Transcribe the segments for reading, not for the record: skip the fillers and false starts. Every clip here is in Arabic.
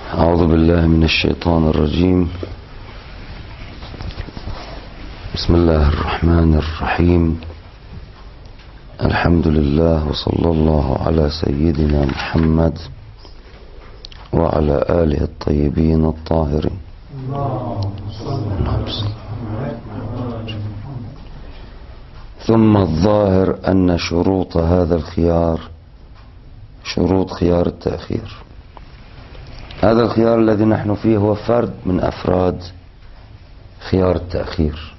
أعوذ بالله من الشيطان الرجيم. بسم الله الرحمن الرحيم. الحمد لله وصلى الله على سيدنا محمد وعلى آله الطيبين الطاهرين. ثم الظاهر أن شروط هذا الخيار شروط خيار التأخير. هذا الخيار الذي نحن فيه هو فرد من أفراد خيار التأخير.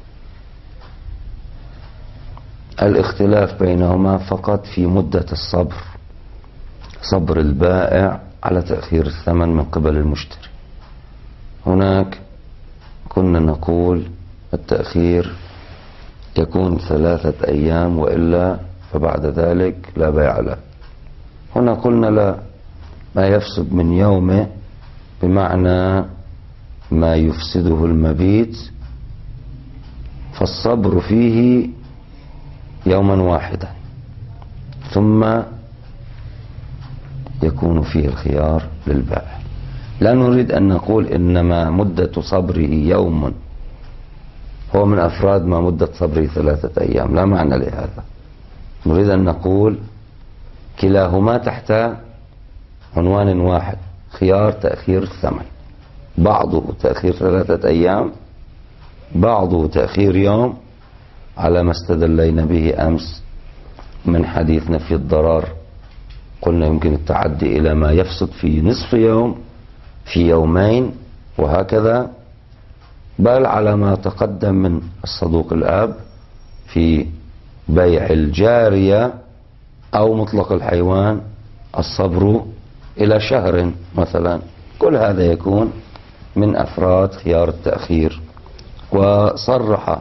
الاختلاف بينهما فقط في مدة الصبر، صبر البائع على تأخير الثمن من قبل المشتري. هناك كنا نقول التأخير يكون 3 أيام وإلا فبعد ذلك لا بيع له. هنا قلنا لا، ما يفسد من يومه بمعنى ما يفسده المبيت، فالصبر فيه يوما واحدا ثم يكون فيه الخيار للبائع. لا نريد أن نقول إنما مدة صبره يوم هو من أفراد ما مدة صبره 3 أيام، لا معنى لهذا. نريد أن نقول كلاهما تحت عنوان واحد، خيار تأخير الثمن، بعضه تأخير 3 أيام، بعضه تأخير يوم، على ما استدلينا به أمس من حديثنا في الضرار. قلنا يمكن التعدي إلى ما يفسد في نصف يوم، في يومين، وهكذا، بل على ما تقدم من الصدوق الآب في بيع الجارية أو مطلق الحيوان الصبر إلى شهر مثلا. كل هذا يكون من أفراد خيار التأخير. وصرح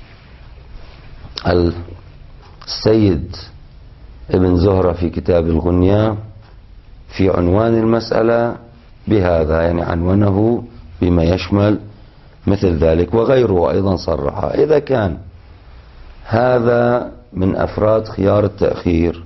السيد ابن زهرة في كتاب الغنية في عنوان المسألة بهذا، يعني عنوانه بما يشمل مثل ذلك، وغيره أيضا صرح. إذا كان هذا من أفراد خيار التأخير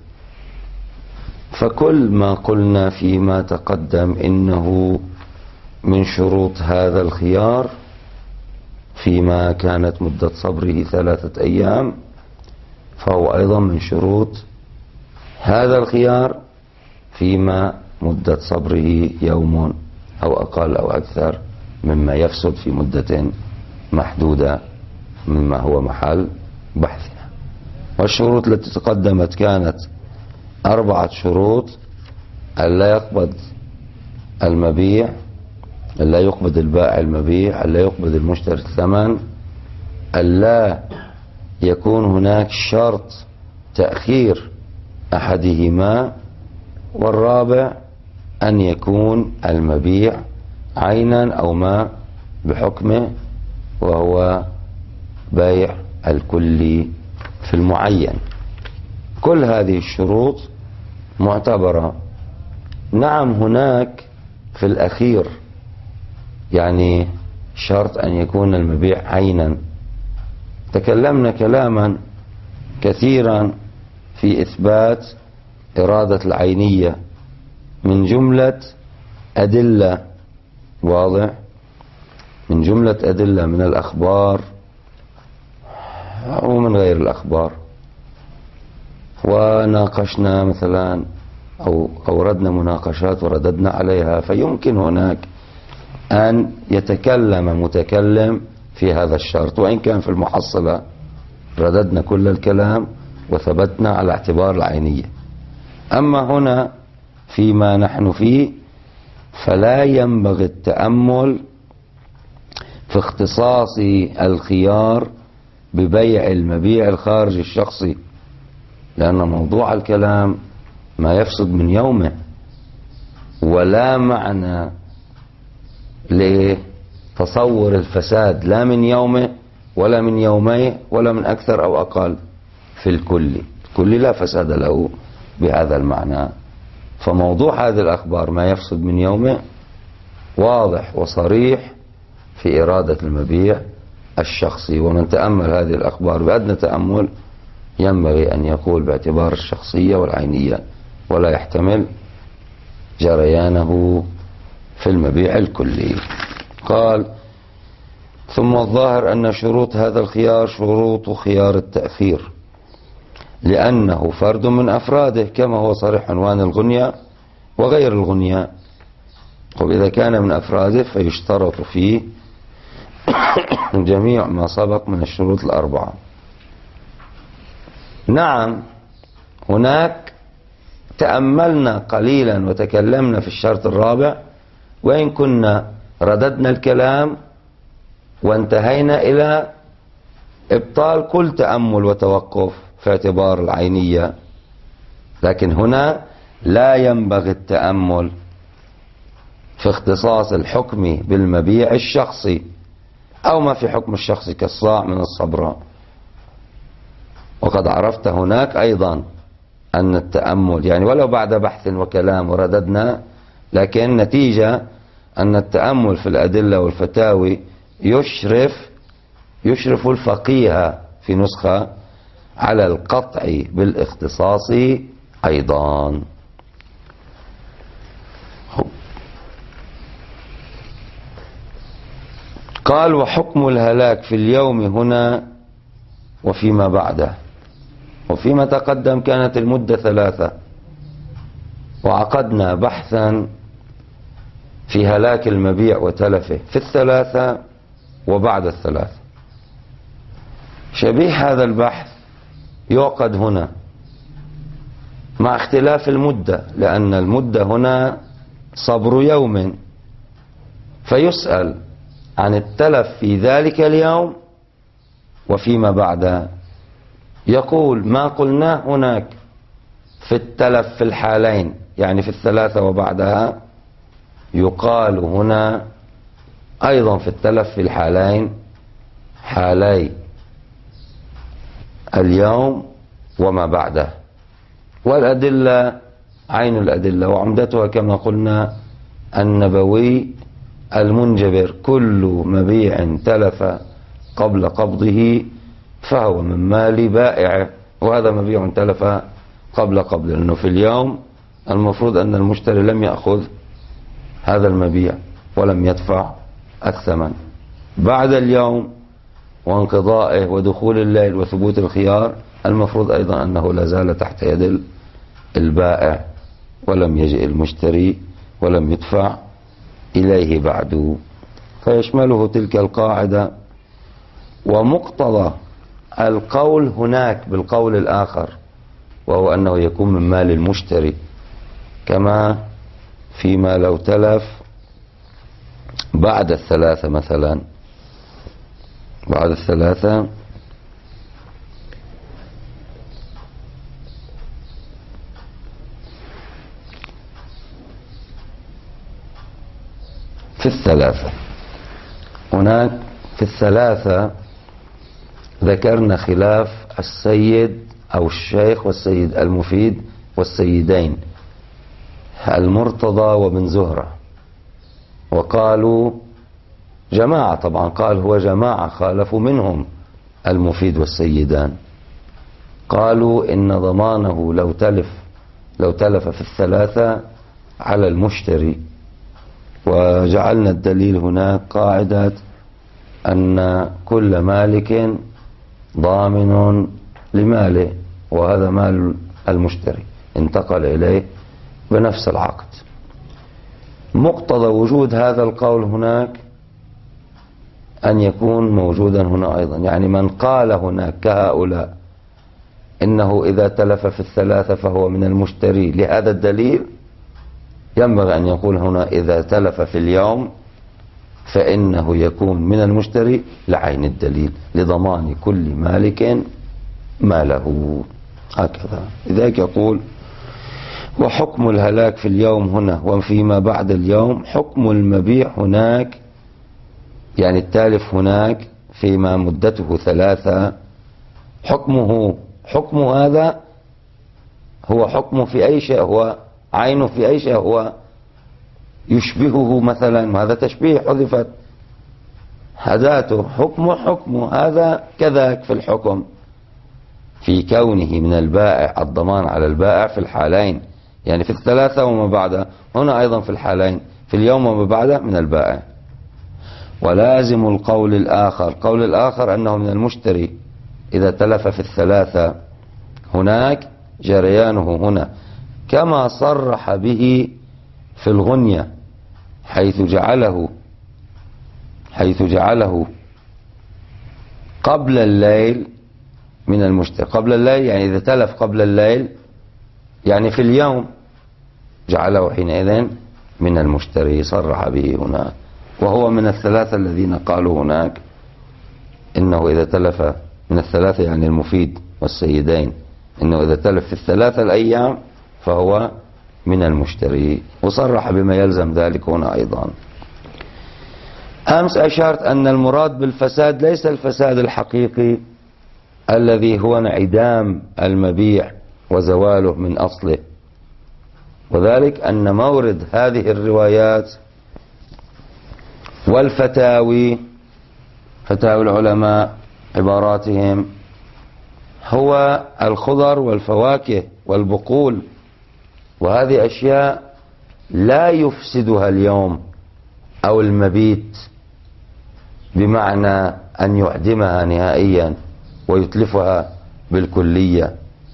فكل ما قلنا فيما تقدم إنه من شروط هذا الخيار فيما كانت مدة صبره 3 أيام، فهو أيضا من شروط هذا الخيار فيما مدة صبره يوم أو أقل أو أكثر مما يفسد في مدة محدودة مما هو محل بحثنا. والشروط التي تقدمت كانت 4 شروط: ألا يقبض المبيع، ألا يقبض البائع المبيع، ألا يقبض المشتري الثمن، ألا يكون هناك شرط تأخير أحدهما، والرابع أن يكون المبيع عينا أو ما بحكمه، وهو بيع الكلي في المعين. كل هذه الشروط معتبرة. نعم، هناك في الأخير يعني شرط أن يكون المبيع عينا. تكلمنا كلاما كثيرا في إثبات إرادة العينية من جملة أدلة، واضح، من جملة أدلة من الأخبار ومن غير الأخبار. وناقشنا مثلا أو أوردنا مناقشات ورددنا عليها، فيمكن هناك أن يتكلم متكلم في هذا الشرط، وإن كان في المحصلة رددنا كل الكلام وثبتنا على اعتبار العينية. أما هنا فيما نحن فيه فلا ينبغي التأمل في اختصاص الخيار ببيع المبيع الخارجي الشخصي، لأن موضوع الكلام ما يفسد من يومه، ولا معنى لتصور الفساد لا من يومه ولا من يوميه ولا من أكثر أو أقل في الكل لا فساد له بهذا المعنى. فموضوع هذه الأخبار ما يفسد من يومه واضح وصريح في إرادة المبيع الشخصي. ومن تأمل هذه الأخبار بأدنى تأمل ينبغي أن يقول باعتبار الشخصية والعينية، ولا يحتمل جريانه في المبيع الكلي. قال: ثم الظاهر أن شروط هذا الخيار شروط خيار التأخير، لأنه فرد من أفراده كما هو صريح عنوان الغنية وغير الغنية. وإذا كان من أفراده فيشترط فيه جميع ما سبق من الشروط الأربعة. نعم، هناك تأملنا قليلا وتكلمنا في الشرط الرابع، وإن كنا رددنا الكلام وانتهينا إلى إبطال كل تأمل وتوقف في اعتبار العينية، لكن هنا لا ينبغي التأمل في اختصاص الحكم بالمبيع الشخصي أو ما في حكم الشخصي كالصاع من الصبراء. وقد عرفت هناك أيضا أن التأمل يعني ولو بعد بحث وكلام ورددنا، لكن نتيجة أن التأمل في الأدلة والفتاوي يشرف الفقيه في نسخة على القطع بالاختصاص أيضا. قال: وحكم الهلاك في اليوم هنا وفيما بعده. وفيما تقدم كانت المدة 3، وعقدنا بحثا في هلاك المبيع وتلفه في 3 وبعد 3. شبيه هذا البحث يعقد هنا مع اختلاف المدة، لأن المدة هنا صبر يوم، فيسأل عن التلف في ذلك اليوم وفيما بعد. يقول: ما قلناه هناك في التلف في الحالين، يعني في 3 وبعدها، يقال هنا أيضا في التلف في الحالين، حالي اليوم وما بعده. والأدلة عين الأدلة وعمدتها كما قلنا النبوي المنجبر: كل مبيع تلف قبل قبضه فهو من مال بائعه. وهذا مبيع تلف قبل قبضه، لأنه في اليوم المفروض أن المشتري لم يأخذ هذا المبيع ولم يدفع الثمن. بعد اليوم وانقضائه ودخول الليل وثبوت الخيار، المفروض أيضا أنه لا زال تحت يد البائع ولم يجئ المشتري ولم يدفع إليه بعد. فيشمله تلك القاعدة. ومقتضى القول هناك بالقول الآخر، وهو أنه يكون من مال المشتري، كما فيما لو تلف بعد 3 مثلا، بعد 3 في 3. هناك في 3 ذكرنا خلاف السيد أو الشيخ والسيد المفيد والسيدين المرتضى وابن زهرة، وقالوا جماعة، طبعا قال هو جماعة خالفوا منهم المفيد والسيدان، قالوا إن ضمانه لو تلف في 3 على المشتري. وجعلنا الدليل هناك قاعدة أن كل مالك ضامن لماله، وهذا مال المشتري انتقل إليه بنفس العقد. مقتضى وجود هذا القول هناك أن يكون موجودا هنا أيضا، يعني من قال هناك كهؤلاء إنه إذا تلف في 3 فهو من المشتري لهذا الدليل، ينبغي أن يقول هنا إذا تلف في اليوم فإنه يكون من المشتري لعين الدليل، لضمان كل مالك ماله. هكذا. لذلك يقول: وحكم الهلاك في اليوم هنا وفيما بعد اليوم حكم المبيع هناك، يعني التالف هناك فيما مدته 3، حكم هذا هو حكمه في أي شيء، هو عينه في أي شيء، هو يشبهه مثلا، هذا تشبيه حذفت أداته، حكمه هذا كذاك في الحكم، في كونه من البائع، الضمان على البائع في الحالين، يعني في 3 وما بعدها، هنا أيضا في الحالين في اليوم وما بعده من البائع. ولازم القول الآخر أنه من المشتري إذا تلف في الثلاثة هناك جريانه هنا، كما صرح به في الغنية حيث جعله قبل الليل من المشتري. قبل الليل يعني إذا تلف قبل الليل يعني في اليوم، جعله حينئذ من المشتري، صرح به هناك. وهو من الثلاثة الذين قالوا هناك إنه إذا تلف من الثلاثة يعني المفيد والسيدين، إنه إذا تلف في الثلاثة الأيام فهو من المشتري، وصرح بما يلزم ذلك هنا أيضا. أمس أشرت أن المراد بالفساد ليس الفساد الحقيقي الذي هو انعدام المبيع وزواله من أصله، وذلك أن مورد هذه الروايات والفتاوي، فتاوي العلماء عباراتهم، هو الخضر والفواكه والبقول، وهذه أشياء لا يفسدها اليوم أو المبيت بمعنى أن يعدمها نهائيا ويتلفها بالكلية،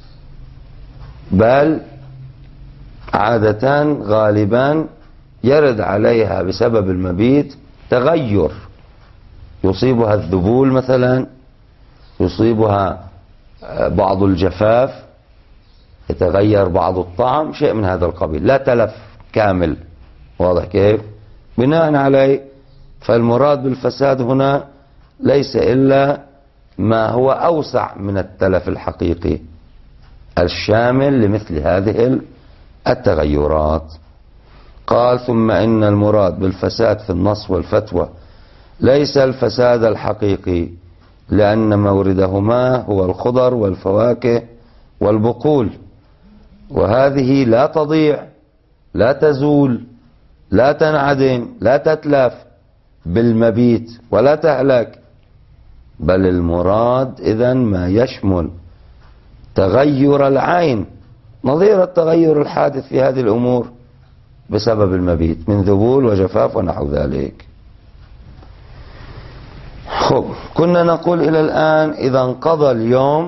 بل عادة غالبا يرد عليها بسبب المبيت تغير، يصيبها الذبول مثلا، يصيبها بعض الجفاف، يتغير بعض الطعم، شيء من هذا القبيل، لا تلف كامل. واضح كيف؟ بناء عليه فالمراد بالفساد هنا ليس إلا ما هو أوسع من التلف الحقيقي الشامل لمثل هذه التغيرات. قال: ثم إن المراد بالفساد في النص والفتوى ليس الفساد الحقيقي، لأن موردهما هو الخضر والفواكه والبقول، وهذه لا تضيع، لا تزول، لا تنعدم، لا تتلف بالمبيت ولا تهلك، بل المراد إذن ما يشمل تغير العين نظير التغير الحادث في هذه الأمور بسبب المبيت من ذبول وجفاف ونحو ذلك. خب، كنا نقول إلى الآن إذا انقضى اليوم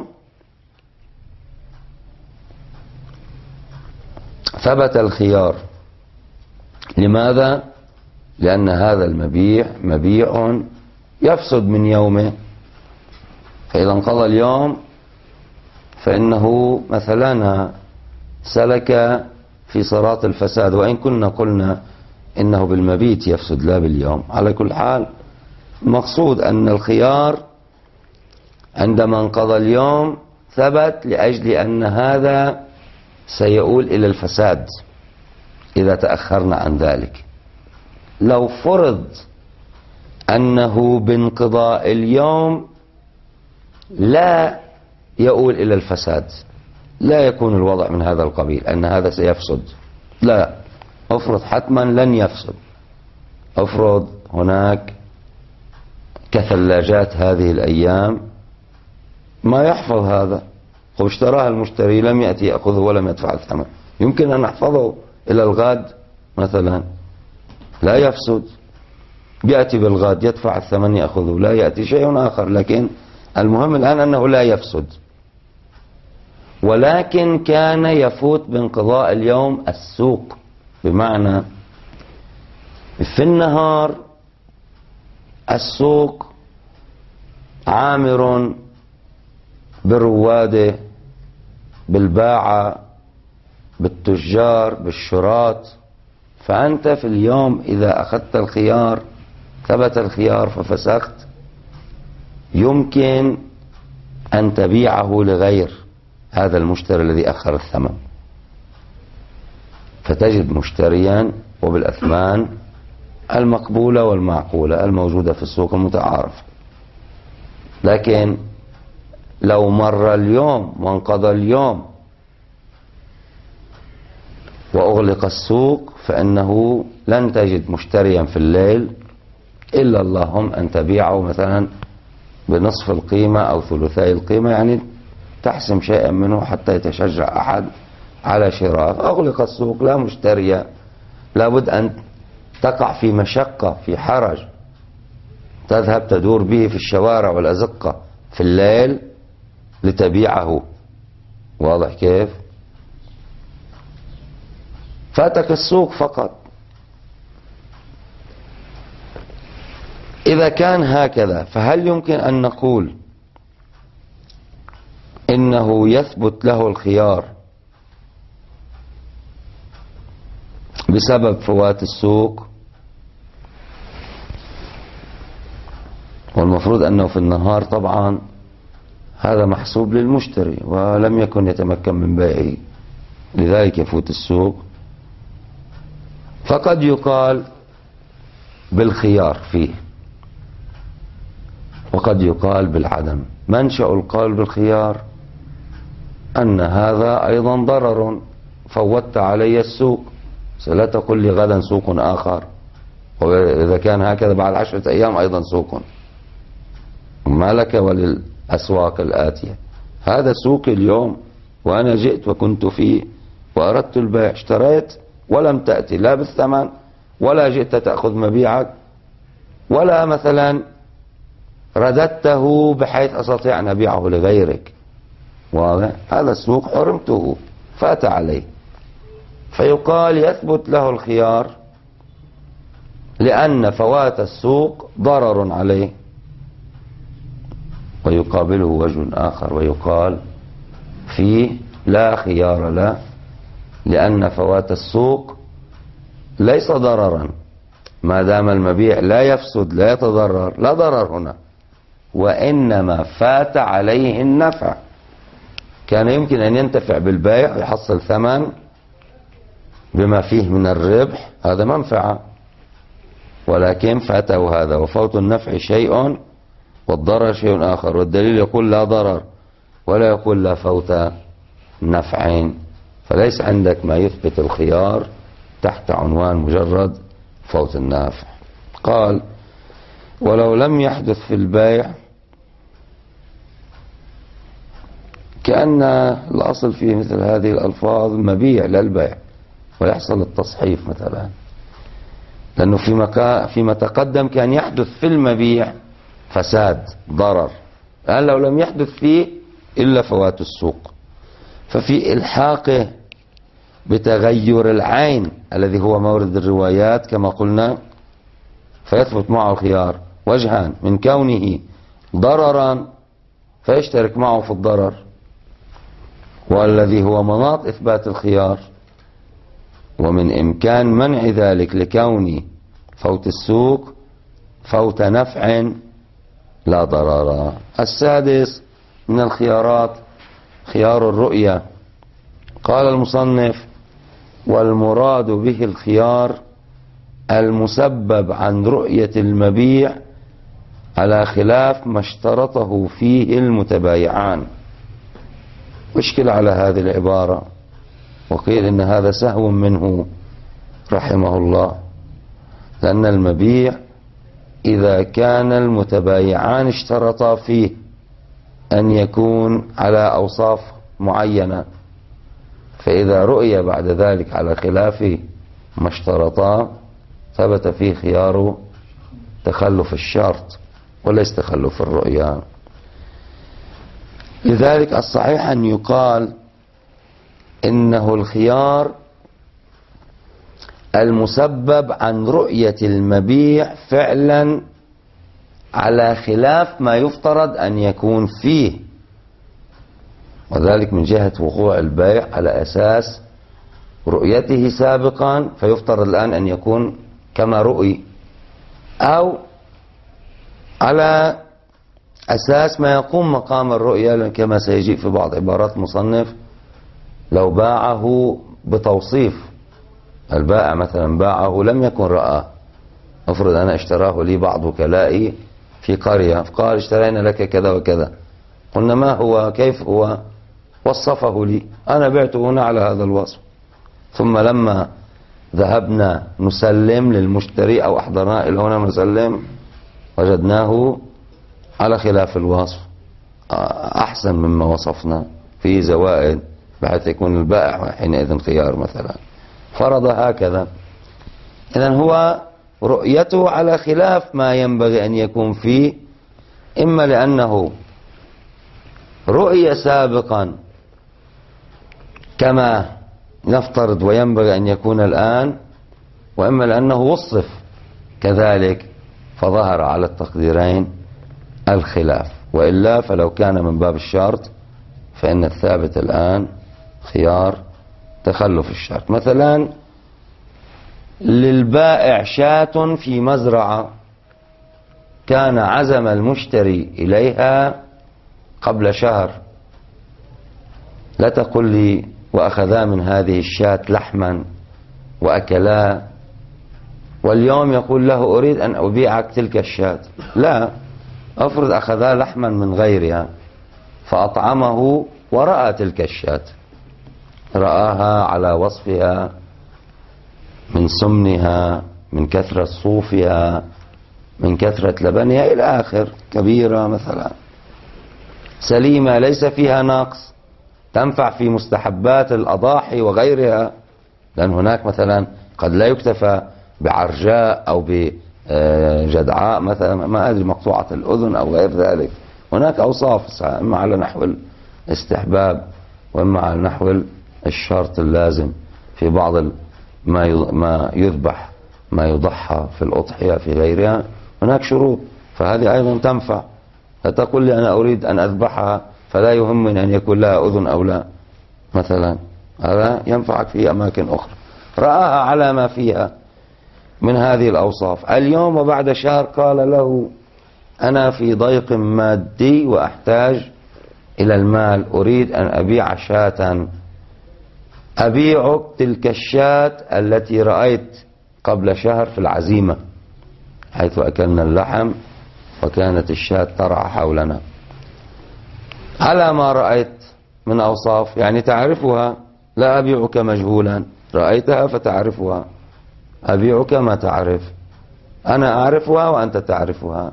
ثبت الخيار. لماذا؟ لأن هذا مبيع يفسد من يومه، فإذا انقضى اليوم فإنه مثلا سلك في صراط الفساد، وإن كنا قلنا إنه بالمبيت يفسد لا باليوم. على كل حال المقصود أن الخيار عندما انقضى اليوم ثبت لأجل أن هذا سيؤول إلى الفساد إذا تأخرنا عن ذلك. لو فرض أنه بانقضاء اليوم لا يؤول إلى الفساد، لا يكون الوضع من هذا القبيل أن هذا سيفسد، لا، افرض حتما لن يفسد. افرض هناك كثلاجات هذه الأيام ما يحفظ هذا، واشتراها المشتري لم يأتي يأخذه ولم يدفع الثمن، يمكن أن نحفظه إلى الغد مثلا، لا يفسد. يأتي بالغد يدفع الثمن يأخذه، لا يأتي شيء آخر، لكن المهم الآن أنه لا يفسد. ولكن كان يفوت بانقضاء اليوم السوق، بمعنى في النهار السوق عامر برواده، بالباعة، بالتجار، بالشراة، فأنت في اليوم إذا أخذت الخيار ثبت الخيار ففسخت، يمكن أن تبيعه لغير هذا المشتري الذي أخر الثمن، فتجد مشتريا وبالأثمان المقبولة والمعقولة الموجودة في السوق المتعارف. لكن لو مر اليوم وانقضى اليوم وأغلق السوق فإنه لن تجد مشتريا في الليل إلا اللهم أن تبيعه مثلا بنصف القيمة أو ثلثي القيمة، يعني تحسم شيئا منه حتى يتشجع أحد على شراء. أغلق السوق، لا مشتري، لابد أن تقع في مشقة، في حرج، تذهب تدور به في الشوارع والأزقة في الليل لتبيعه. واضح كيف؟ فاتك السوق فقط. إذا كان هكذا فهل يمكن أن نقول إنه يثبت له الخيار بسبب فوات السوق؟ والمفروض أنه في النهار طبعا هذا محسوب للمشتري ولم يكن يتمكن من بيعه، لذلك يفوت السوق. فقد يقال بالخيار فيه وقد يقال بالعدم. منشأ القول بالخيار أن هذا أيضا ضرر، فوت علي السوق، لا تقل لي غدا سوق آخر، وإذا كان هكذا بعد 10 أيام أيضا سوق، ما لك وللأسواق الآتية. هذا سوق اليوم وأنا جئت وكنت فيه وأردت البيع، اشتريت ولم تأتي لا بالثمن ولا جئت تأخذ مبيعك ولا مثلا رددته بحيث أستطيع أن أبيعه لغيرك. واضح؟ هذا السوق حرمته، فات عليه، فيقال يثبت له الخيار لأن فوات السوق ضرر عليه. ويقابله وجه آخر ويقال فيه لا خيار له، لأن فوات السوق ليس ضررا، ما دام المبيع لا يفسد لا يتضرر، لا ضرر هنا، وإنما فات عليه النفع. كان يمكن أن ينتفع بالبيع ويحصل ثمن بما فيه من الربح، هذا منفعة، ولكن فاته هذا. وفوت النفع شيء والضرر شيء آخر، والدليل يقول لا ضرر ولا يقول لا فوت نفع. فليس عندك ما يثبت الخيار تحت عنوان مجرد فوت النافع. قال ولو لم يحدث في البيع، كأن الأصل في مثل هذه الألفاظ مبيع للبيع ويحصل التصحيف مثلا، لأنه فيما تقدم كان يحدث في المبيع فساد ضرر، الآن لو لم يحدث فيه إلا فوات السوق، ففي إلحاقه بتغير العين الذي هو مورد الروايات كما قلنا، فيثبت معه الخيار وجهان: من كونه ضررا فيشترك معه في الضرر، والذي هو مناط إثبات الخيار، ومن إمكان منع ذلك لكون فوت السوق فوت نفع لا ضرر. السادس من الخيارات خيار الرؤية. قال المصنف: والمراد به الخيار المسبب عن رؤية المبيع على خلاف ما اشترطه فيه المتبايعان. مشكلة على هذه العبارة، وقيل إن هذا سهو منه رحمه الله، لأن المبيع إذا كان المتبايعان اشترطا فيه أن يكون على أوصاف معينة، فإذا رؤي بعد ذلك على خلاف ما اشترطا ثبت فيه خيار تخلف الشرط وليس تخلف الرؤيا. لذلك الصحيح أن يقال إنه الخيار المسبب عن رؤية المبيع فعلا على خلاف ما يفترض أن يكون فيه، وذلك من جهة وقوع البيع على أساس رؤيته سابقا، فيفترض الآن أن يكون كما رؤي، أو على أساس ما يقوم مقام الرؤية كما سيجيء في بعض عبارات مصنف. لو باعه بتوصيف، البائع مثلا باعه لم يكن رأى، أفرض أنا اشتراه لي بعض وكلائي في قرية، فقال اشترينا لك كذا وكذا، قلنا ما هو كيف هو، وصفه لي، أنا بعته هنا على هذا الوصف، ثم لما ذهبنا نسلم للمشتري أو أحضرنا إلى هنا نسلم وجدناه على خلاف الوصف، أحسن مما وصفنا، فيه زوائد، بحيث يكون البائع حينئذ خيار مثلا، فرض هكذا. إذن هو رؤيته على خلاف ما ينبغي أن يكون فيه، إما لأنه رؤية سابقا كما نفترض وينبغي أن يكون الآن، وإما لأنه وصف كذلك فظهر على التقديرين الخلاف. وإلا فلو كان من باب الشرط فإن الثابت الآن خيار تخلف الشرط. مثلا للبائع شاة في مزرعة كان عزم المشتري إليها قبل شهر، لا تقل لي وأخذا من هذه الشاة لحما وأكلا واليوم يقول له أريد أن أبيعك تلك الشاة. لا، أفرض أخذا لحما من غيرها فأطعمه ورأى تلك الشاة، رآها على وصفها من سمنها، من كثرة صوفها، من كثرة لبنها إلى آخر، كبيرة مثلا سليمة ليس فيها نقص، تنفع في مستحبات الأضاحي وغيرها، لأن هناك مثلا قد لا يكتفى بعرجاء أو بجدعاء مثلا، ما أدري مقطوعة الأذن أو غير ذلك، هناك أوصاف إما على نحو الاستحباب وإما على نحو الشرط اللازم في بعض ما يذبح، ما يضحى في الأضحية في غيرها هناك شروط، فهذه أيضا تنفع. لا تقول لي أنا أريد أن أذبحها فلا يهمني أن يكون لها أذن أو لا مثلا، هذا ينفعك في أماكن أخرى. رآها على ما فيها من هذه الأوصاف، اليوم وبعد شهر قال له أنا في ضيق مادي وأحتاج إلى المال، أريد أن أبيع شاة، أبيعك تلك الشاة التي رأيت قبل شهر في العزيمة حيث أكلنا اللحم وكانت الشاة ترعى حولنا على ما رأيت من أوصاف، يعني تعرفها، لا أبيعك مجهولا، رأيتها فتعرفها، أبيعك ما تعرف، أنا أعرفها وأنت تعرفها.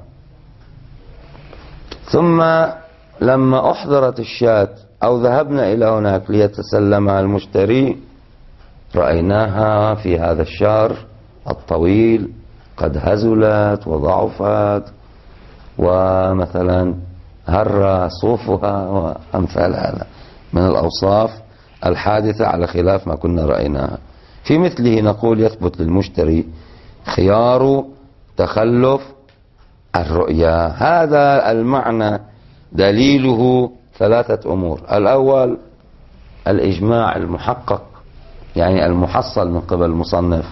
ثم لما أحضرت الشاة أو ذهبنا إلى هناك ليتسلمها المشتري رأيناها في هذا الشهر الطويل قد هزلت وضعفت ومثلا هر صوفها وأمثال هذا من الأوصاف الحادثة على خلاف ما كنا رأيناها. في مثله نقول يثبت للمشتري خيار تخلف الرؤيا. هذا المعنى دليله ثلاثة أمور: الأول الإجماع المحقق يعني المحصل من قبل المصنف،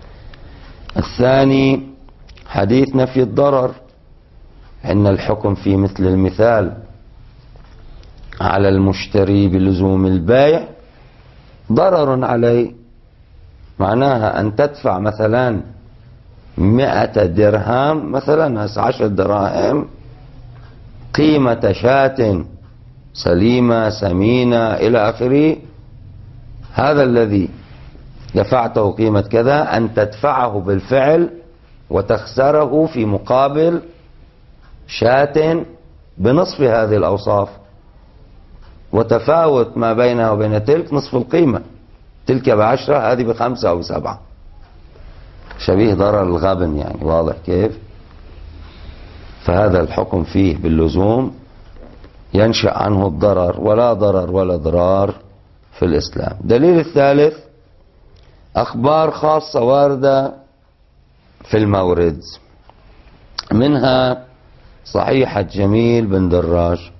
الثاني حديث نفي الضرر، إن الحكم في مثل المثال على المشتري بلزوم البائع ضرر عليه، معناها أن تدفع مثلا 100 درهم مثلا 10 دراهم قيمة شاة سليمة سمينة إلى آخره، هذا الذي دفعته قيمة كذا أن تدفعه بالفعل وتخسره في مقابل شاة بنصف هذه الأوصاف، وتفاوت ما بينها وبين تلك نصف القيمة، تلك ب10 هذه ب5 أو ب7، شبيه ضرر الغبن يعني، واضح كيف؟ فهذا الحكم فيه باللزوم ينشأ عنه الضرر، ولا ضرر ولا ضرار في الإسلام. دليل الثالث أخبار خاصة واردة في المورد، منها صحيحة جميل بن دراج.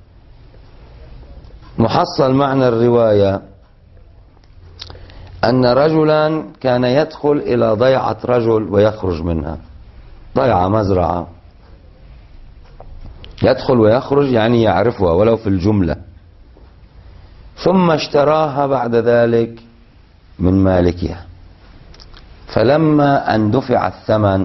محصل معنى الرواية أن رجلا كان يدخل إلى ضيعة رجل ويخرج منها، ضيعة مزرعة، يدخل ويخرج يعني يعرفها ولو في الجملة، ثم اشتراها بعد ذلك من مالكها، فلما أن دفع الثمن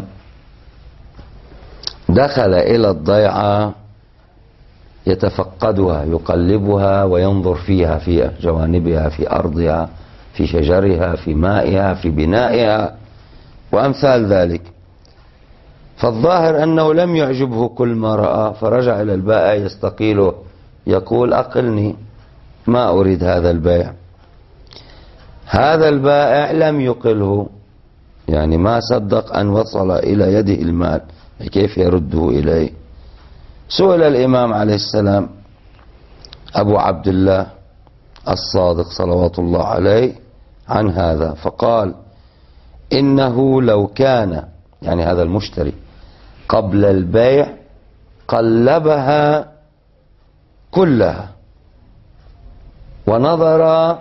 دخل إلى الضيعة يتفقدها يقلبها وينظر فيها، في جوانبها، في أرضها، في شجرها، في مائها، في بنائها وأمثال ذلك، فالظاهر أنه لم يعجبه كل ما رأى، فرجع إلى البائع يستقيله يقول أقلني، ما أريد هذا البيع. هذا البائع لم يقله، يعني ما صدق أن وصل إلى يده المال، كيف يرده إليه؟ سئل الإمام عليه السلام أبو عبد الله الصادق صلوات الله عليه عن هذا، فقال إنه لو كان، يعني هذا المشتري، قبل البيع قلبها كلها ونظر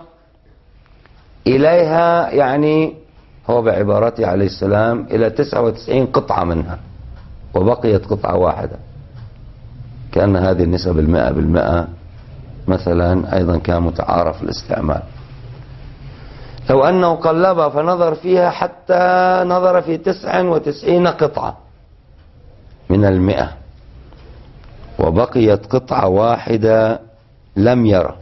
إليها، يعني هو بعبارته عليه السلام إلى 99 قطعة منها وبقيت قطعة واحدة، كأن هذه النسب 100% مثلا أيضا كان متعارف الاستعمال. لو أنه قلبها فنظر فيها حتى نظر في 99 قطعة من 100 وبقيت قطعة واحدة لم يرى،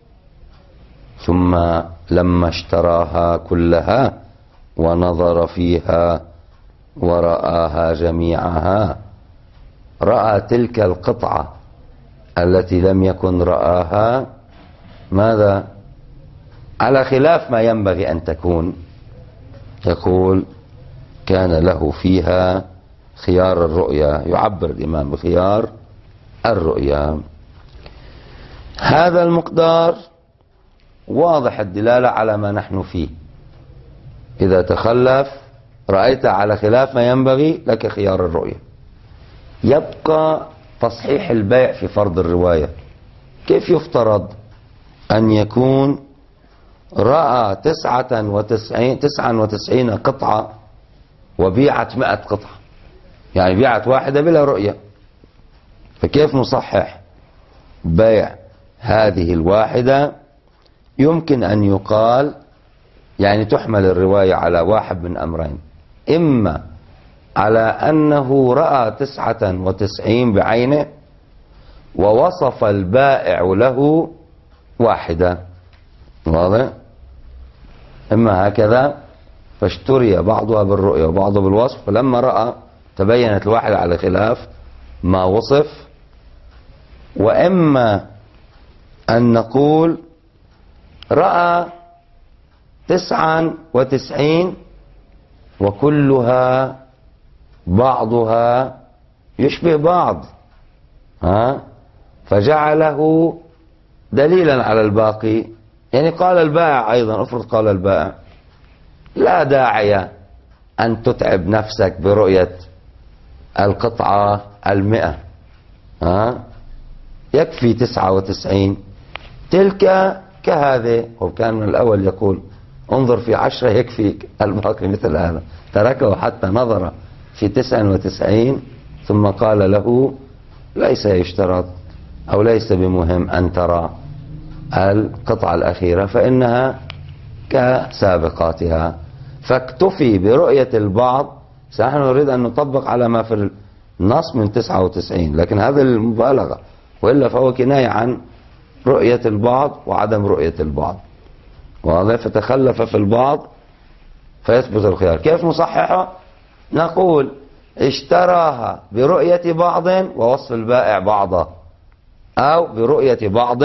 ثم لما اشتراها كلها ونظر فيها ورآها جميعها، رأى تلك القطعة التي لم يكن رآها ماذا؟ على خلاف ما ينبغي أن تكون. يقول كان له فيها خيار الرؤيا، يعبر الإمام بخيار الرؤيا. هذا المقدار واضح الدلالة على ما نحن فيه. إذا تخلف رأيت على خلاف ما ينبغي لك خيار الرؤيا. يبقى تصحيح البيع في فرض الرواية. كيف يفترض أن يكون رأى 99 قطعة وبيعت 100 قطعة، يعني بيعت واحدة بلا رؤية، فكيف نصحح بيع هذه الواحدة؟ يمكن أن يقال، يعني تحمل الرواية على واحد من أمرين: إما على أنه رأى 99 بعينه ووصف البائع له واحدة، واضح؟ إما هكذا فاشتري بعضها بالرؤية وبعضها بالوصف، فلما رأى تبينت الواحدة على خلاف ما وصف. وإما أن نقول رأى 99 وكلها بعضها يشبه بعض، فجعله دليلا على الباقي. يعني قال البائع أيضا، افرض قال البائع لا داعي أن تتعب نفسك برؤية القطعة 100، يكفي 99 تلك كهذه. وكان من الأول يقول انظر في 10 يكفيك الباقي مثل هذا، تركه حتى نظر في 99 ثم قال له ليس يشترط أو ليس بمهم أن ترى القطعة الأخيرة فإنها كسابقاتها، فاكتفي برؤية البعض. نحن نريد أن نطبق على ما في النص من 99، لكن هذا المبالغة، وإلا فهو كناية عن رؤية البعض وعدم رؤية البعض، واضح؟ فتخلف في البعض فيثبت الخيار. كيف نصححه؟ نقول اشتراها برؤية بعض ووصف البائع بعضه، أو برؤية بعض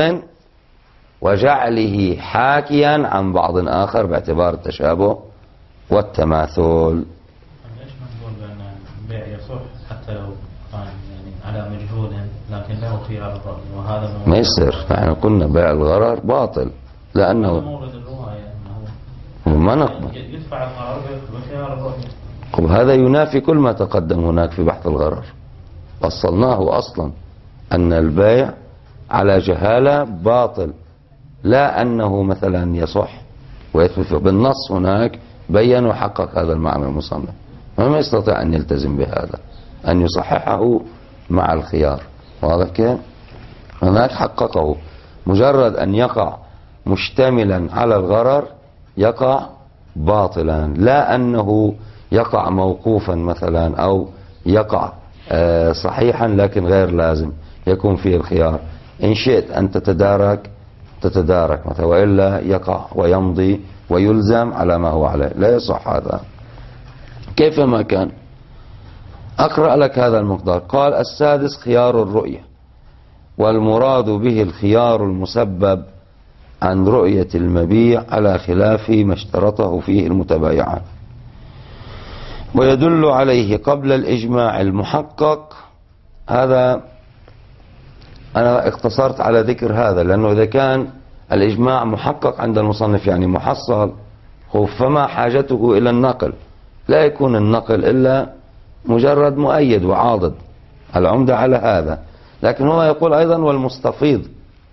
وجعله حاكيا عن بعض آخر باعتبار التشابه والتماثل. ليش ما نقول بأن البيع يصح حتى لو كان يعني على مجهول لكن له خيار الرأي؟ وهذا ما يصير. نحن قلنا بيع الغرر باطل لأنه مورد الرواية ما نقبل يدفع الغرر بخيار الرأي. هذا ينافي كل ما تقدم هناك في بحث الغرر. وصلناه أصلا أن البيع على جهالة باطل، لا أنه مثلا يصح ويثبت. بالنص هناك بين وحقق هذا المعنى المصنف، وما يستطيع أن يلتزم بهذا، أن يصححه مع الخيار، واضح كيف؟ هناك حققه. مجرد أن يقع مشتملا على الغرر يقع باطلا، لا أنه يقع موقوفا مثلا أو يقع صحيحا لكن غير لازم يكون فيه الخيار. إن شئت أن تتدارك مثلا، وإلا يقع ويمضي ويلزم على ما هو عليه. لا يصح هذا كيفما كان. أقرأ لك هذا المقدار. قال: السادس خيار الرؤية، والمراد به الخيار المسبب عن رؤية المبيع على خلاف ما اشترطه فيه المتبايعان. ويدل عليه قبل الإجماع المحقق. هذا أنا اقتصرت على ذكر هذا لأنه إذا كان الإجماع محقق عند المصنف يعني محصل، فما حاجته إلى النقل؟ لا يكون النقل إلا مجرد مؤيد وعاضد، العمدة على هذا. لكن هو يقول أيضا والمستفيض،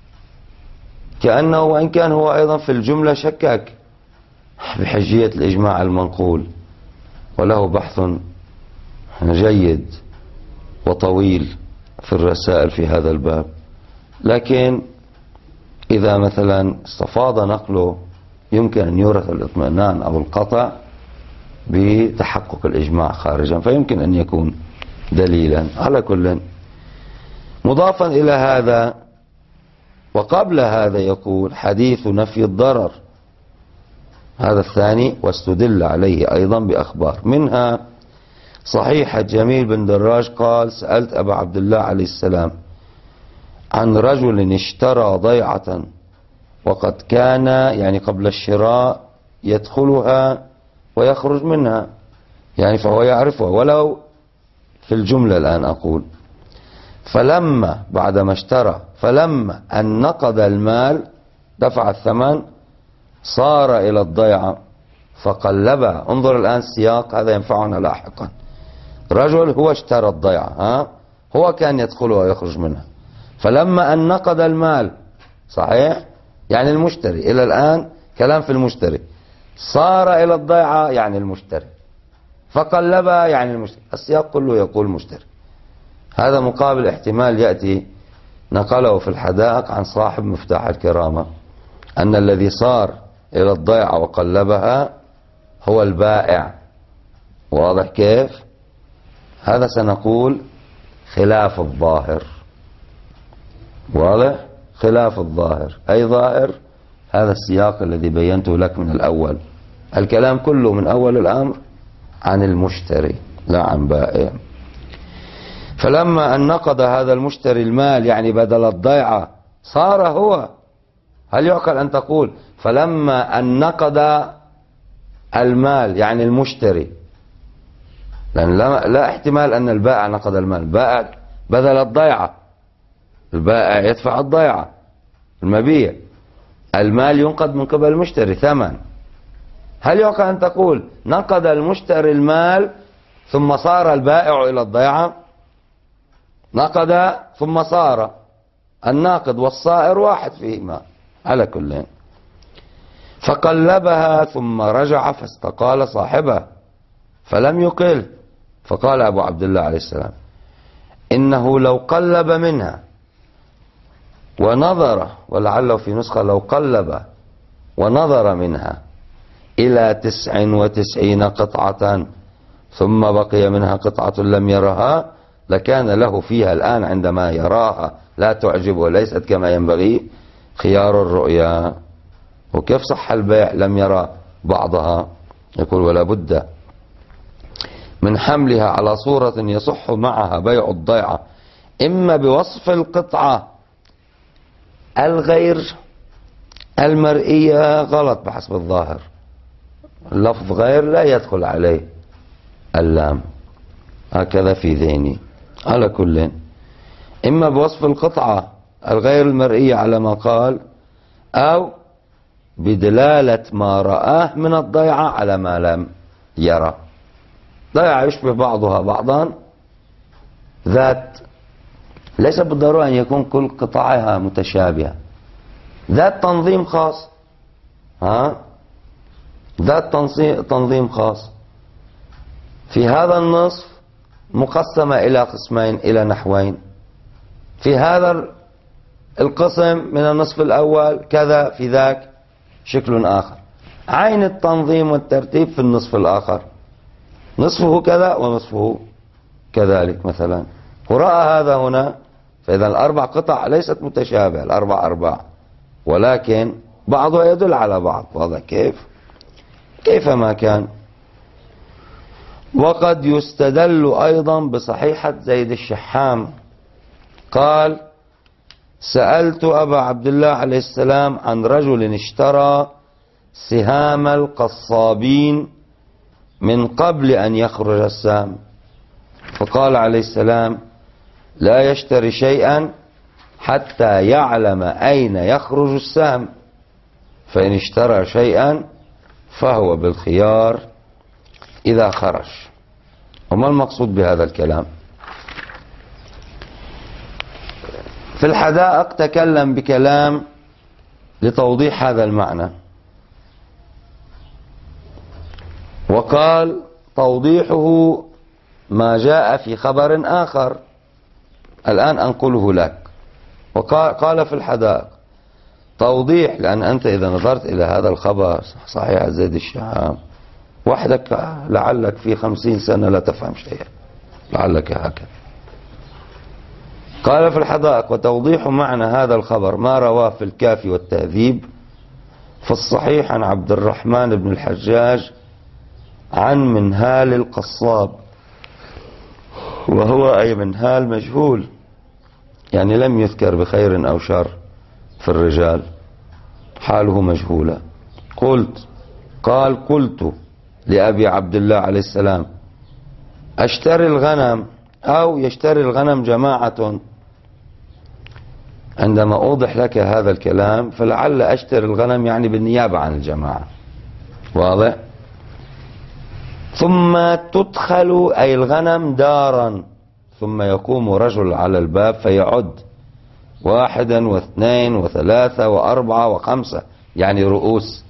كأنه وإن كان هو أيضا في الجملة شكاك بحجية الإجماع المنقول، وله بحث جيد وطويل في الرسائل في هذا الباب. لكن إذا مثلا استفاض نقله يمكن أن يورث الاطمئنان أو القطع بتحقق الإجماع خارجا، فيمكن أن يكون دليلا. على كل، مضافا إلى هذا وقبل هذا يقول حديث نفي الضرر، هذا الثاني، واستدل عليه أيضا بأخبار منها صحيحة جميل بن دراج قال: سألت أبا عبد الله عليه السلام عن رجل اشترى ضيعة وقد كان يعني قبل الشراء يدخلها ويخرج منها، يعني فهو يعرفها ولو في الجملة الآن أقول. فلما بعدما اشترى، فلما أن نقض المال دفع الثمن صار إلى الضيعة فقلبها. انظر الآن السياق، هذا ينفعنا لاحقا. رجل هو اشترى الضيعة، هو كان يدخلها ويخرج منها، فلما أن نقض المال، صحيح يعني المشتري، إلى الآن كلام في المشتري، صار إلى الضيعة يعني المشتري، فقلبها يعني المشتري، السياق كله يقول مشتري. هذا مقابل احتمال يأتي نقله في الحدائق عن صاحب مفتاح الكرامة أن الذي صار إلى الضيعة وقلبها هو البائع. واضح كيف؟ هذا سنقول خلاف الظاهر. واضح؟ خلاف الظاهر. أي ظاهر؟ هذا السياق الذي بينته لك من الأول. الكلام كله من أول الأمر عن المشتري لا عن بائع. فلما أن نقض هذا المشتري المال يعني بدل الضيعة صار هو. هل يعقل أن تقول فلما أن نقض المال يعني المشتري؟ لأن لا احتمال أن البائع نقض المال، البائع بدل الضيعة، البائع يدفع الضيعة المبيع، المال ينقض من قبل المشتري ثمن. هل يعقل أن تقول نقض المشتري المال ثم صار البائع إلى الضيعة؟ نقض ثم صار، الناقض والصائر واحد فيهما. على كل، فقلبها ثم رجع فاستقال صاحبها فلم يقل. فقال أبو عبد الله عليه السلام إنه لو قلب منها ونظر، ولعله في نسخة لو قلب ونظر منها إلى 99 قطعة ثم بقي منها قطعة لم يرها لكان له فيها الآن عندما يراها لا تعجبه ليست كما ينبغي خيار الرؤيا. وكيف صح البيع لم يرى بعضها؟ يقول ولا بد من حملها على صورة يصح معها بيع الضيعة إما بوصف القطعة الغير المرئية، غلط بحسب الظاهر، اللفظ غير لا يدخل عليه اللام، هكذا في ذهني. على كل، إما بوصف القطعة الغير المرئية على ما قال، أو بدلالة ما رآه من الضيعة على ما لم يرى. ضيعة يشبه بعضها بعضا، ذات ليس بالضرورة أن يكون كل قطعها متشابهة، ذات تنظيم خاص، ذات تنظيم خاص. في هذا النصف مقسمة إلى قسمين إلى نحوين، في هذا القسم من النصف الأول كذا، في ذاك شكل آخر. عين التنظيم والترتيب في النصف الآخر، نصفه كذا ونصفه كذلك مثلا. ورأى هذا هنا، فإذا الأربع قطع ليست متشابهة، الأربع أرباع، ولكن بعضها يدل على بعض. واضح كيفما كان. وقد يستدل أيضا بصحيحة زيد الشحام قال سألت أبا عبد الله عليه السلام عن رجل اشترى سهام القصابين من قبل أن يخرج السهم، فقال عليه السلام لا يشتري شيئا حتى يعلم أين يخرج السهم، فإن اشترى شيئا فهو بالخيار إذا خرج. وما المقصود بهذا الكلام؟ في الحدائق تكلم بكلام لتوضيح هذا المعنى، وقال توضيحه ما جاء في خبر آخر الآن أنقله لك. وقال في الحدائق توضيح، لأن أنت إذا نظرت إلى هذا الخبر صحيح زيد الشهام وحدك لعلك في 50 سنة لا تفهم شيئا، لعلك هكذا. قال في الحدائق وتوضيح معنى هذا الخبر ما رواه في الكافي والتهذيب في الصحيح عن عبد الرحمن بن الحجاج عن منهال القصاب، وهو أي منهال مجهول، يعني لم يذكر بخير أو شر في الرجال، حاله مجهولة. قلت لأبي عبد الله عليه السلام أشتري الغنم أو يشتري الغنم جماعة. عندما أوضح لك هذا الكلام فلعل أشتري الغنم يعني بالنيابة عن الجماعة، واضح؟ ثم تدخل أي الغنم دارا، ثم يقوم رجل على الباب فيعد 1 و2 و3 و4 و5، يعني رؤوس،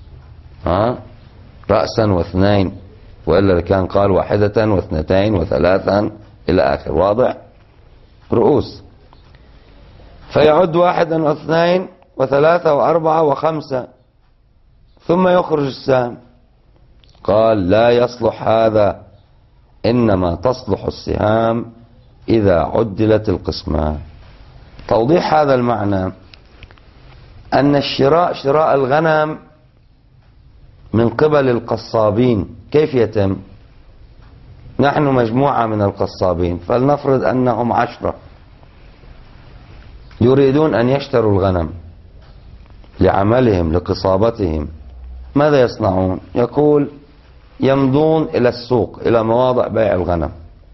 رأسا و2، وإلا كان قال 1 و2 و3 إلى آخر، واضح؟ رؤوس، فيعد 1 و2 و3 و4 و5 ثم يخرج السهم. قال لا يصلح هذا، إنما تصلح السهام إذا عدلت القسمان. توضيح هذا المعنى أن شراء الغنم من قبل القصابين كيف يتم؟ نحن مجموعة من القصابين، فلنفرض أنهم 10 يريدون أن يشتروا الغنم لعملهم لقصابتهم. ماذا يصنعون؟ يقول يمضون إلى السوق، إلى مواضع بيع الغنم،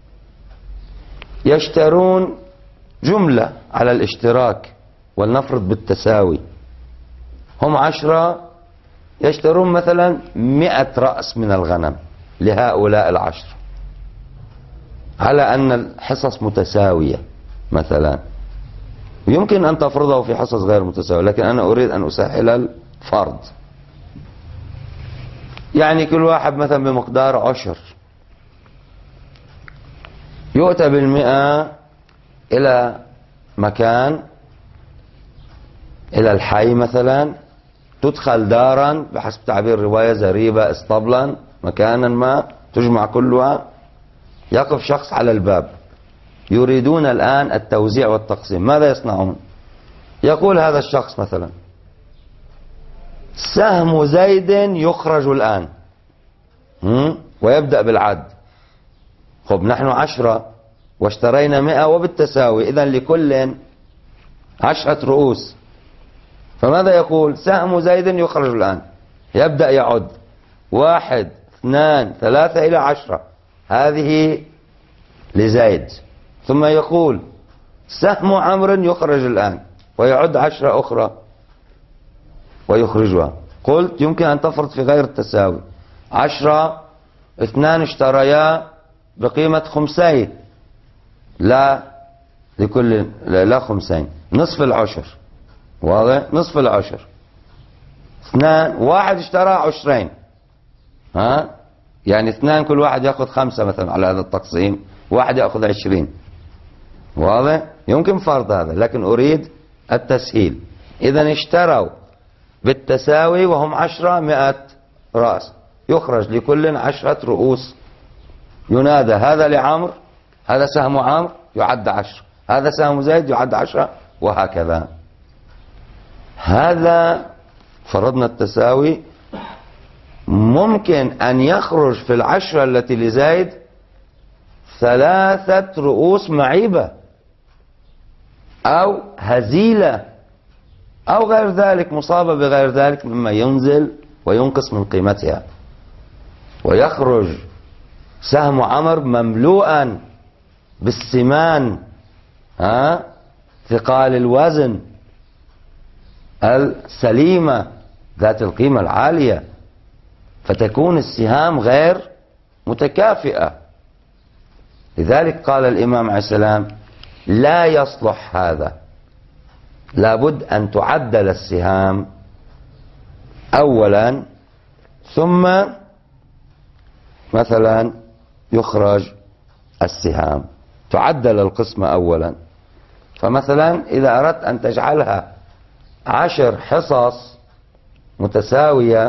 يشترون جملة على الاشتراك، ولنفرض بالتساوي، هم 10 يشترون مثلا 100 رأس من الغنم لهؤلاء 10، على أن الحصص متساوية مثلا. يمكن أن تفرضه في حصص غير متساوية، لكن أنا أريد أن أسهل الفرض. يعني كل واحد مثلا بمقدار 10، يؤتى بال100 إلى مكان، إلى الحي مثلا، تدخل دارا بحسب تعبير الرواية زريبة اسطبلا مكانا ما، تجمع كلها، يقف شخص على الباب، يريدون الآن التوزيع والتقسيم. ماذا يصنعون؟ يقول هذا الشخص مثلا سهم زيد يخرج الآن، ويبدأ بالعد. خب نحن 10 واشترينا 100 وبالتساوي، إذن لكل 10 رؤوس، فماذا يقول؟ سهم زيد يخرج الآن، يبدأ يعد 1 2 3 إلى 10، هذه لزيد. ثم يقول سهم عمرو يخرج الآن، ويعد 10 أخرى ويخرجها. قلت يمكن أن تفرض في غير التساوي، 10 2 اشتريا بقيمة 5، لا لكل لا 5، نصف العشر، واضح؟ نصف العشر. 2 1 اشترى 20، يعني 2 كل واحد يأخذ 5 مثلا على هذا التقسيم، واحد يأخذ 20، واضح؟ يمكن فرض هذا، لكن أريد التسهيل. إذا اشتروا بالتساوي وهم 10 100 رأس، يخرج لكل 10 رؤوس، ينادى هذا لعمر، هذا سهم عمرو يعد 10، هذا سهم زيد يعد 10، وهكذا. هذا فرضنا التساوي، ممكن أن يخرج في 10 التي لزيد 3 رؤوس معيبة أو هزيلة أو غير ذلك، مصابة بغير ذلك مما ينزل وينقص من قيمتها، ويخرج سهم عمرو مملوءا بالسمان ثقال الوزن السليمة ذات القيمة العالية، فتكون السهام غير متكافئة. لذلك قال الإمام عليه السلام لا يصلح هذا، لابد أن تعدل السهام أولا، ثم مثلا يخرج السهام، تعدل القسمة أولا. فمثلا إذا أردت أن تجعلها 10 حصص متساوية،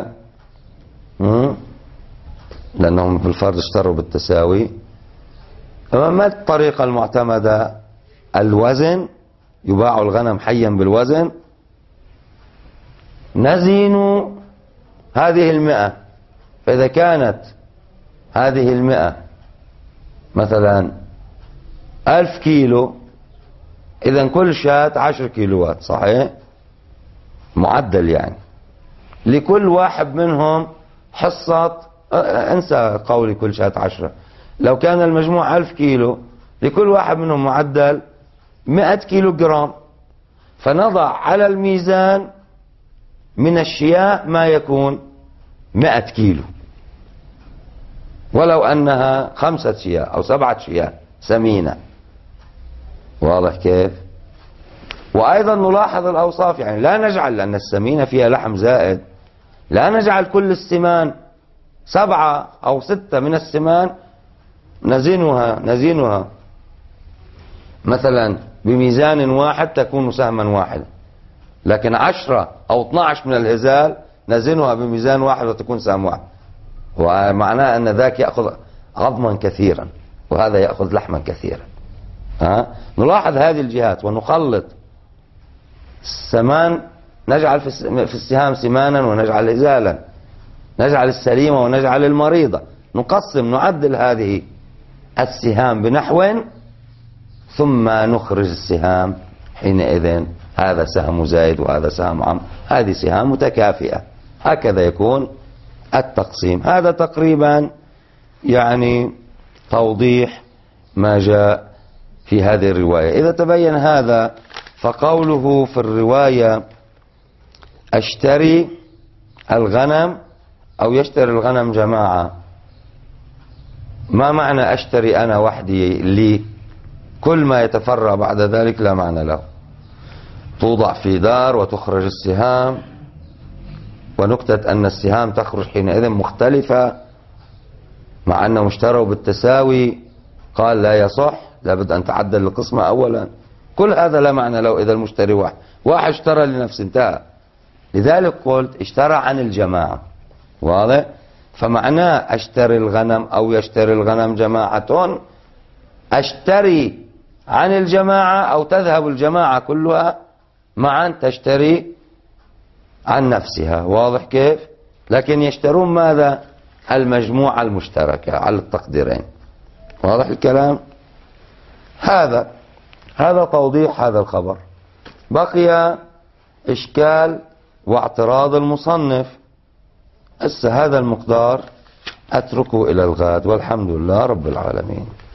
لأنهم في الفرد اشتروا بالتساوي، ما الطريقة المعتمدة؟ الوزن، يباع الغنم حيا بالوزن. نزين هذه 100، فإذا كانت هذه 100 مثلا 1000 كيلو، إذا كل شاة 10 كيلوات، صحيح؟ معدل يعني. لكل واحد منهم حصة، انسى قولي كل شاة 10، لو كان المجموع 1000 كيلو، لكل واحد منهم معدل 100 كيلو جرام، فنضع على الميزان من الشياء ما يكون 100 كيلو، ولو أنها 5 شياء أو 7 شياء سمينة. واضح كيف؟ وأيضا نلاحظ الأوصاف، يعني لا نجعل، لأن السمينة فيها لحم زائد، لا نجعل كل السمان 7 أو 6 من السمان نزينها مثلا بميزان واحد تكون سهما واحد، لكن 10 أو 12 من الهزال نزينها بميزان واحد وتكون سهم واحد، ومعناه أن ذاك يأخذ عظما كثيرا وهذا يأخذ لحما كثيرا. نلاحظ هذه الجهات ونخلط السمان، نجعل في السهام سمانا ونجعل هزالا، نجعل السليمة ونجعل المريضة، نقسم نعدل هذه السهام بنحو، ثم نخرج السهام حينئذ هذا سهم زايد وهذا سهم عم، هذه سهام متكافئة. هكذا يكون التقسيم. هذا تقريبا يعني توضيح ما جاء في هذه الرواية. إذا تبين هذا، فقوله في الرواية اشتري الغنم أو يشتري الغنم جماعة، ما معنى أشتري أنا وحدي لي؟ كل ما يتفرع بعد ذلك لا معنى له. توضع في دار وتخرج السهام، ونكتة أن السهام تخرج حينئذ مختلفة مع أنهم اشتروا بالتساوي، قال لا يصح، لابد أن تعدل القسمة أولا. كل هذا لا معنى له إذا المشتري واحد اشترى لنفسه انتهى. لذلك قلت اشترى عن الجماعة، واضح؟ فمعناه اشتري الغنم أو يشتري الغنم جماعة، اشتري عن الجماعة أو تذهب الجماعة كلها معا تشتري عن نفسها. واضح كيف؟ لكن يشترون ماذا؟ المجموعة المشتركة على التقديرين. واضح الكلام؟ هذا توضيح هذا الخبر. بقي إشكال واعتراض المصنف. هذا المقدار أتركه إلى الغد، والحمد لله رب العالمين.